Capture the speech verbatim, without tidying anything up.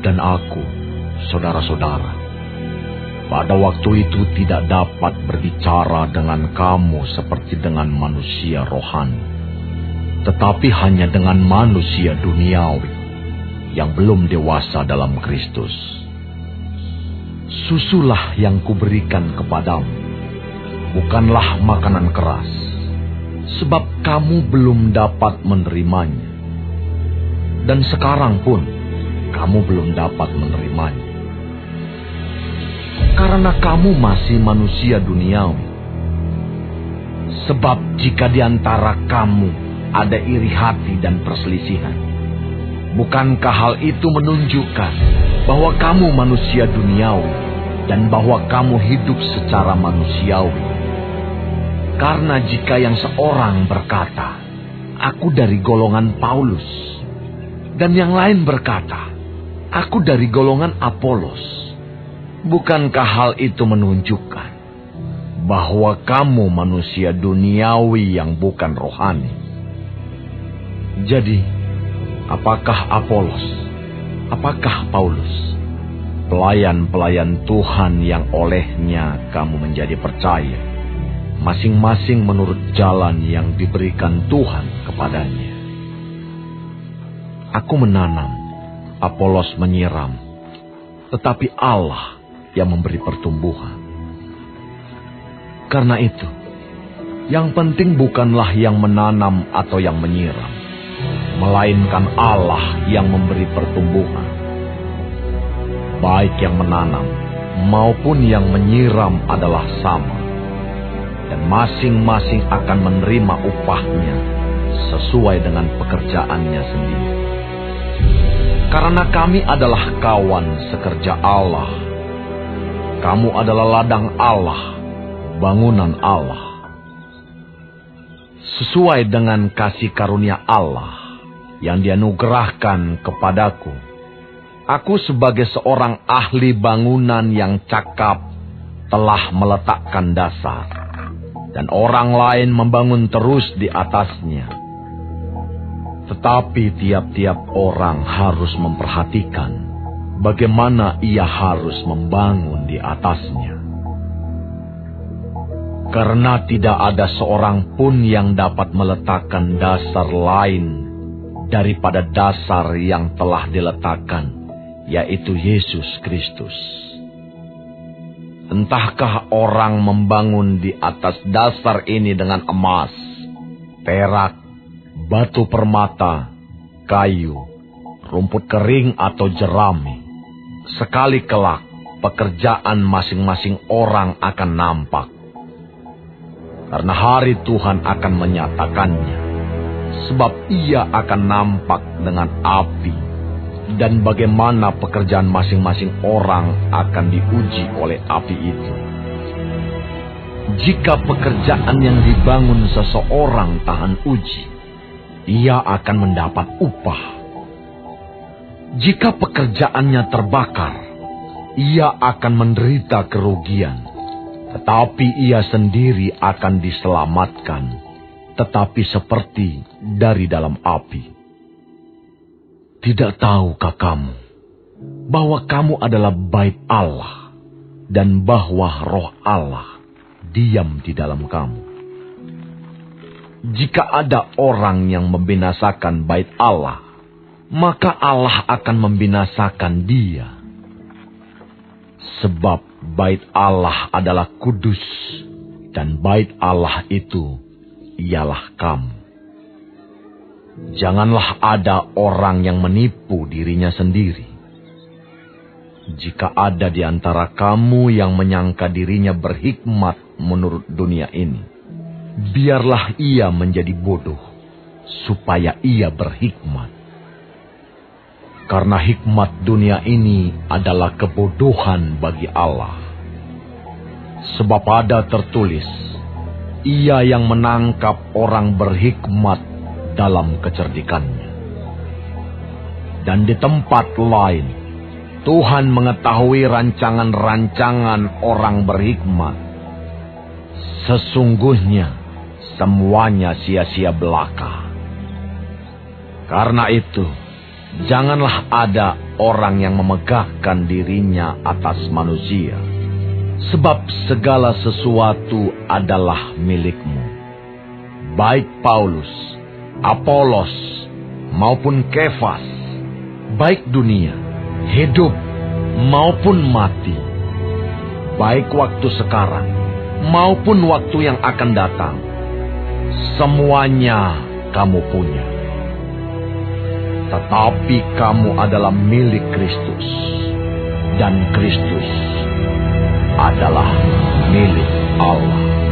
dan aku, saudara-saudara, pada waktu itu tidak dapat berbicara dengan kamu seperti dengan manusia rohani, tetapi hanya dengan manusia duniawi yang belum dewasa dalam Kristus. Susulah yang kuberikan kepadamu, bukanlah makanan keras, sebab kamu belum dapat menerimanya. Dan sekarang pun kamu belum dapat menerimanya, karena kamu masih manusia duniawi. Sebab jika di antara kamu ada iri hati dan perselisihan, bukankah hal itu menunjukkan bahwa kamu manusia duniawi dan bahwa kamu hidup secara manusiawi? Karena jika yang seorang berkata, "Aku dari golongan Paulus," dan yang lain berkata, "Aku dari golongan Apolos," bukankah hal itu menunjukkan bahwa kamu manusia duniawi yang bukan rohani? Jadi, apakah Apolos, apakah Paulus, pelayan-pelayan Tuhan yang olehnya kamu menjadi percaya, masing-masing menurut jalan yang diberikan Tuhan kepadanya? Aku menanam, Apolos menyiram, tetapi Allah yang memberi pertumbuhan. Karena itu, yang penting bukanlah yang menanam atau yang menyiram, melainkan Allah yang memberi pertumbuhan. Baik yang menanam maupun yang menyiram adalah sama, dan masing-masing akan menerima upahnya sesuai dengan pekerjaannya sendiri. Karena kami adalah kawan sekerja Allah. Kamu adalah ladang Allah, bangunan Allah. Sesuai dengan kasih karunia Allah yang dianugerahkan kepadaku, aku sebagai seorang ahli bangunan yang cakap telah meletakkan dasar, dan orang lain membangun terus di atasnya. Tetapi tiap-tiap orang harus memperhatikan bagaimana ia harus membangun di atasnya. Karena tidak ada seorang pun yang dapat meletakkan dasar lain daripada dasar yang telah diletakkan, yaitu Yesus Kristus. Entahkah orang membangun di atas dasar ini dengan emas, perak, batu permata, kayu, rumput kering atau jerami, sekali kelak pekerjaan masing-masing orang akan nampak. Karena hari Tuhan akan menyatakannya, sebab ia akan nampak dengan api, dan bagaimana pekerjaan masing-masing orang akan diuji oleh api itu. Jika pekerjaan yang dibangun seseorang tahan uji, ia akan mendapat upah. Jika pekerjaannya terbakar, ia akan menderita kerugian, tetapi ia sendiri akan diselamatkan, tetapi seperti dari dalam api. Tidak tahukah kamu bahwa kamu adalah bait Allah, dan bahwa Roh Allah diam di dalam kamu? Jika ada orang yang membinasakan bait Allah, maka Allah akan membinasakan dia. Sebab bait Allah adalah kudus, dan bait Allah itu ialah kamu. Janganlah ada orang yang menipu dirinya sendiri. Jika ada di antara kamu yang menyangka dirinya berhikmat menurut dunia ini, biarlah ia menjadi bodoh, supaya ia berhikmat. Karena hikmat dunia ini adalah kebodohan bagi Allah. Sebab ada tertulis, ia yang menangkap orang berhikmat dalam kecerdikannya. Dan di tempat lain, Tuhan mengetahui rancangan-rancangan orang berhikmat. Sesungguhnya, semuanya sia-sia belaka. Karena itu, janganlah ada orang yang memegahkan dirinya atas manusia. Sebab segala sesuatu adalah milikmu. Baik Paulus, Apolos, maupun Kefas, baik dunia, hidup, maupun mati, baik waktu sekarang, maupun waktu yang akan datang, semuanya kamu punya. Tetapi kamu adalah milik Kristus, dan Kristus adalah milik Allah.